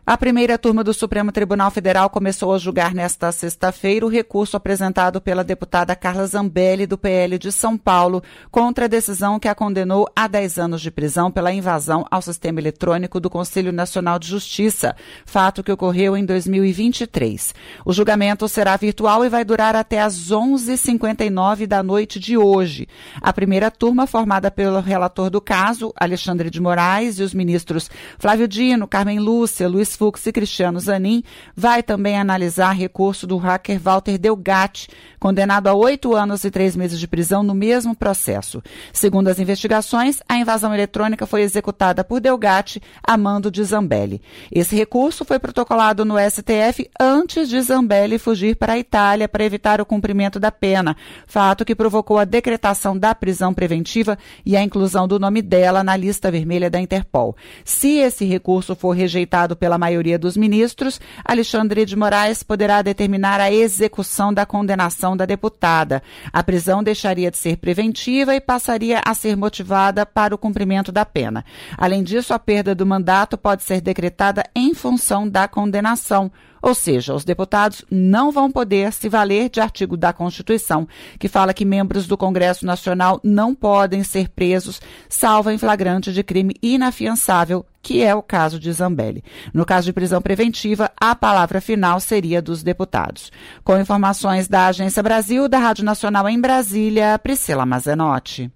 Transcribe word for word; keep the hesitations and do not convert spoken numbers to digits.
A primeira turma do Supremo Tribunal Federal começou a julgar nesta sexta-feira o recurso apresentado pela deputada Carla Zambelli, do P L de São Paulo, contra a decisão que a condenou a dez anos de prisão pela invasão ao sistema eletrônico do Conselho Nacional de Justiça, fato que ocorreu em dois mil e vinte e três. O julgamento será virtual e vai durar até às onze e cinquenta e nove da noite de hoje. A primeira turma, formada pelo relator do caso, Alexandre de Moraes, e os ministros Flávio Dino, Carmen Lúcia, Luiz Fux e Cristiano Zanin, vai também analisar recurso do hacker Walter Delgatti, condenado a oito anos e três meses de prisão no mesmo processo. Segundo as investigações, a invasão eletrônica foi executada por Delgatti a mando de Zambelli. Esse recurso foi protocolado no S T F antes de Zambelli fugir para a Itália para evitar o cumprimento da pena, fato que provocou a decretação da prisão preventiva e a inclusão do nome dela na lista vermelha da Interpol. Se esse recurso for rejeitado pela maioria dos ministros, Alexandre de Moraes poderá determinar a execução da condenação da deputada. A prisão deixaria de ser preventiva e passaria a ser motivada para o cumprimento da pena. Além disso, a perda do mandato pode ser decretada em função da condenação. Ou seja, os deputados não vão poder se valer de artigo da Constituição, que fala que membros do Congresso Nacional não podem ser presos, salvo em flagrante de crime inafiançável, que é o caso de Zambelli. No caso de prisão preventiva, a palavra final seria dos deputados. Com informações da Agência Brasil, da Rádio Nacional em Brasília, Priscila Mazenotti.